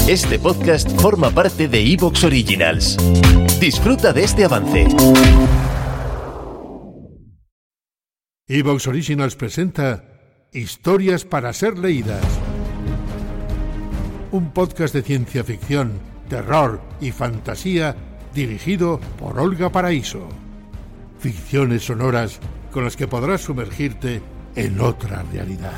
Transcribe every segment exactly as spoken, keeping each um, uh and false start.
Este podcast forma parte de iVoox Originals. Disfruta de este avance. iVoox Originals presenta Historias para ser leídas. Un podcast de ciencia ficción, terror y fantasía dirigido por Olga Paraíso. Ficciones sonoras con las que podrás sumergirte en otra realidad.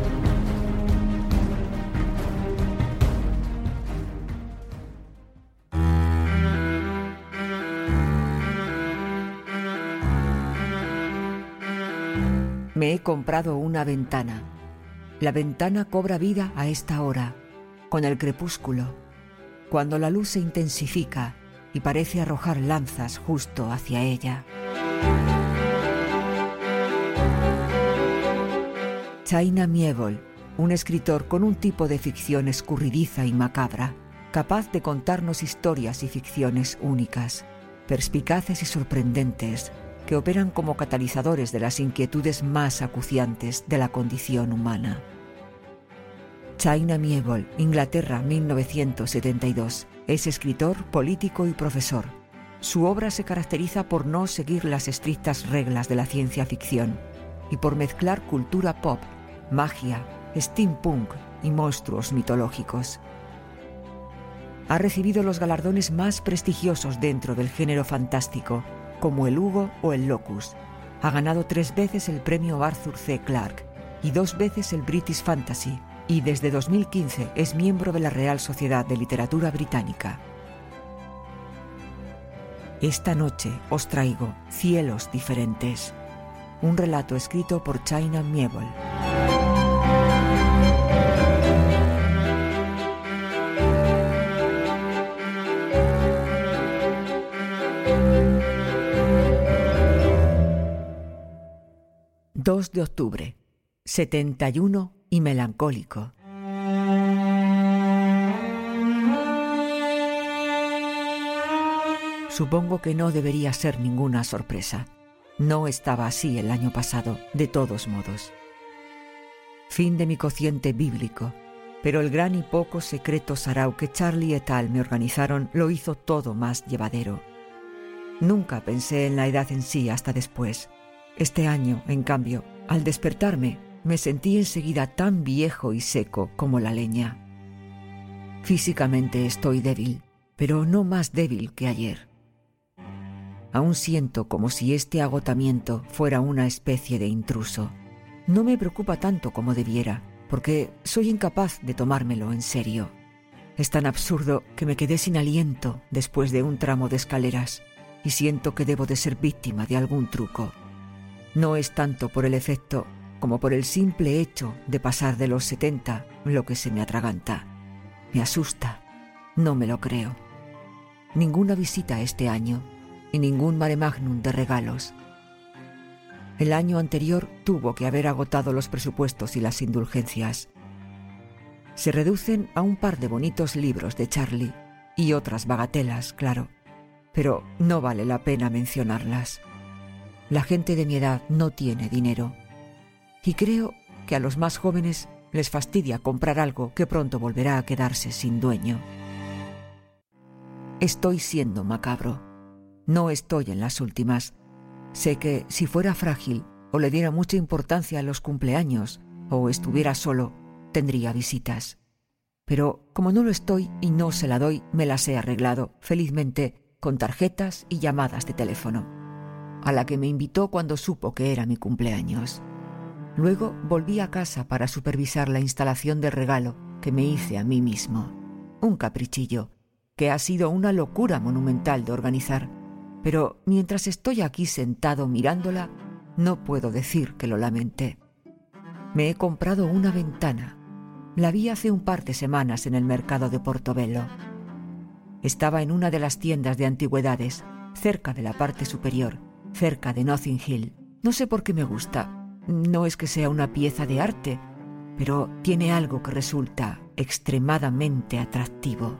Me he comprado una ventana. La ventana cobra vida a esta hora, con el crepúsculo, cuando la luz se intensifica y parece arrojar lanzas justo hacia ella. China Miévol, un escritor con un tipo de ficción escurridiza y macabra, capaz de contarnos historias y ficciones únicas, perspicaces y sorprendentes, que operan como catalizadores de las inquietudes más acuciantes de la condición humana. China Miévol, Inglaterra, mil novecientos setenta y dos. Es escritor, político y profesor. Su obra se caracteriza por no seguir las estrictas reglas de la ciencia ficción y por mezclar cultura pop, magia, steampunk y monstruos mitológicos. Ha recibido los galardones más prestigiosos dentro del género fantástico, como el Hugo o el Locus. Ha ganado tres veces el premio Arthur C. Clarke y dos veces el British Fantasy, y desde dos mil quince es miembro de la Real Sociedad de Literatura Británica. Esta noche os traigo Cielos Diferentes, un relato escrito por China Miévol. dos de octubre, setenta y uno y melancólico. Supongo que no debería ser ninguna sorpresa. No estaba así el año pasado, de todos modos. Fin de mi cociente bíblico, pero el gran y poco secreto sarau que Charlie et al. Me organizaron lo hizo todo más llevadero. Nunca pensé en la edad en sí hasta después. Este año, en cambio, al despertarme, me sentí enseguida tan viejo y seco como la leña. Físicamente estoy débil, pero no más débil que ayer. Aún siento como si este agotamiento fuera una especie de intruso. No me preocupa tanto como debiera, porque soy incapaz de tomármelo en serio. Es tan absurdo que me quedé sin aliento después de un tramo de escaleras y siento que debo de ser víctima de algún truco. No es tanto por el efecto como por el simple hecho de pasar de los setenta lo que se me atraganta. Me asusta, no me lo creo. Ninguna visita este año y ningún mare magnum de regalos. El año anterior tuvo que haber agotado los presupuestos y las indulgencias. Se reducen a un par de bonitos libros de Charlie y otras bagatelas, claro, pero no vale la pena mencionarlas. La gente de mi edad no tiene dinero. Y creo que a los más jóvenes les fastidia comprar algo que pronto volverá a quedarse sin dueño. Estoy siendo macabro. No estoy en las últimas. Sé que si fuera frágil o le diera mucha importancia a los cumpleaños o estuviera solo, tendría visitas. Pero como no lo estoy y no se la doy, me las he arreglado, felizmente, con tarjetas y llamadas de teléfono, a la que me invitó cuando supo que era mi cumpleaños. Luego volví a casa para supervisar la instalación del regalo que me hice a mí mismo. Un caprichillo que ha sido una locura monumental de organizar, pero mientras estoy aquí sentado mirándola, no puedo decir que lo lamenté. Me he comprado una ventana. La vi hace un par de semanas en el mercado de Portobello. Estaba en una de las tiendas de antigüedades, cerca de la parte superior, cerca de Notting Hill. No sé por qué me gusta. No es que sea una pieza de arte, pero tiene algo que resulta extremadamente atractivo.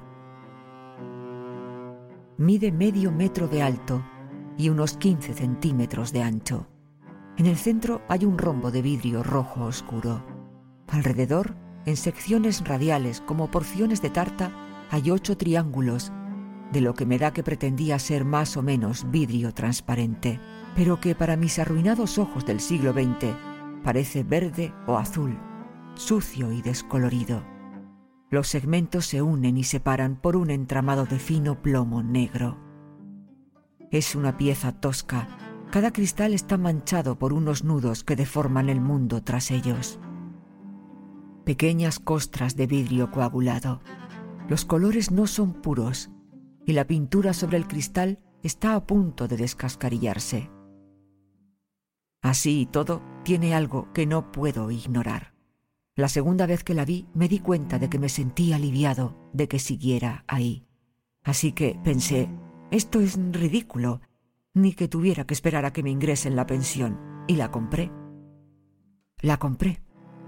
Mide medio metro de alto y unos quince centímetros de ancho. En el centro hay un rombo de vidrio rojo oscuro. Alrededor, en secciones radiales como porciones de tarta, hay ocho triángulos, de lo que me da que pretendía ser más o menos vidrio transparente, pero que para mis arruinados ojos del siglo veinte parece verde o azul, sucio y descolorido. Los segmentos se unen y separan por un entramado de fino plomo negro. Es una pieza tosca. Cada cristal está manchado por unos nudos que deforman el mundo tras ellos. Pequeñas costras de vidrio coagulado. Los colores no son puros y la pintura sobre el cristal está a punto de descascarillarse. Así y todo, tiene algo que no puedo ignorar. La segunda vez que la vi me di cuenta de que me sentí aliviado de que siguiera ahí. Así que pensé, esto es ridículo, ni que tuviera que esperar a que me ingresen la pensión, y la compré. La compré.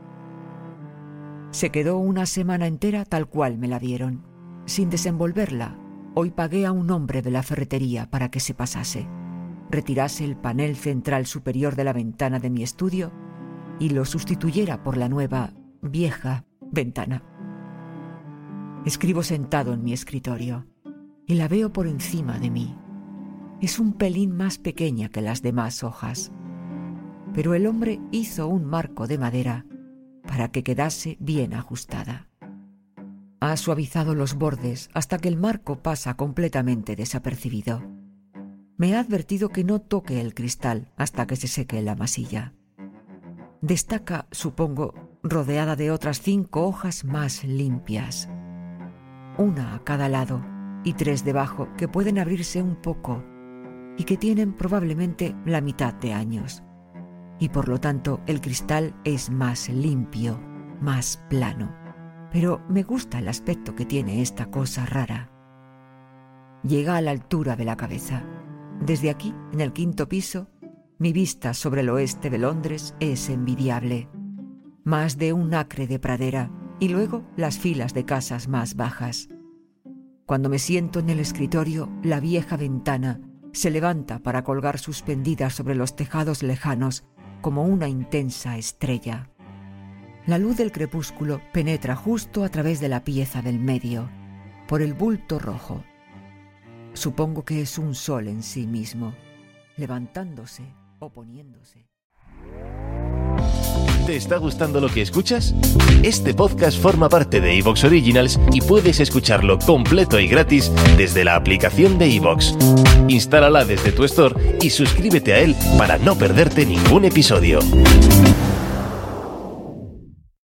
Se quedó una semana entera tal cual me la dieron, sin desenvolverla. Hoy pagué a un hombre de la ferretería para que se pasase, retirase el panel central superior de la ventana de mi estudio y lo sustituyera por la nueva, vieja ventana. Escribo sentado en mi escritorio y la veo por encima de mí. Es un pelín más pequeña que las demás hojas, pero el hombre hizo un marco de madera para que quedase bien ajustada. Ha suavizado los bordes hasta que el marco pasa completamente desapercibido. Me ha advertido que no toque el cristal hasta que se seque la masilla. Destaca, supongo, rodeada de otras cinco hojas más limpias, una a cada lado y tres debajo que pueden abrirse un poco y que tienen probablemente la mitad de años. Y por lo tanto el cristal es más limpio, más plano. Pero me gusta el aspecto que tiene esta cosa rara. Llega a la altura de la cabeza. Desde aquí, en el quinto piso, mi vista sobre el oeste de Londres es envidiable. Más de un acre de pradera y luego las filas de casas más bajas. Cuando me siento en el escritorio, la vieja ventana se levanta para colgar suspendida sobre los tejados lejanos como una intensa estrella. La luz del crepúsculo penetra justo a través de la pieza del medio, por el bulto rojo. Supongo que es un sol en sí mismo, levantándose o poniéndose. ¿Te está gustando lo que escuchas? Este podcast forma parte de iVoox Originals y puedes escucharlo completo y gratis desde la aplicación de iVoox. Instálala desde tu store y suscríbete a él para no perderte ningún episodio.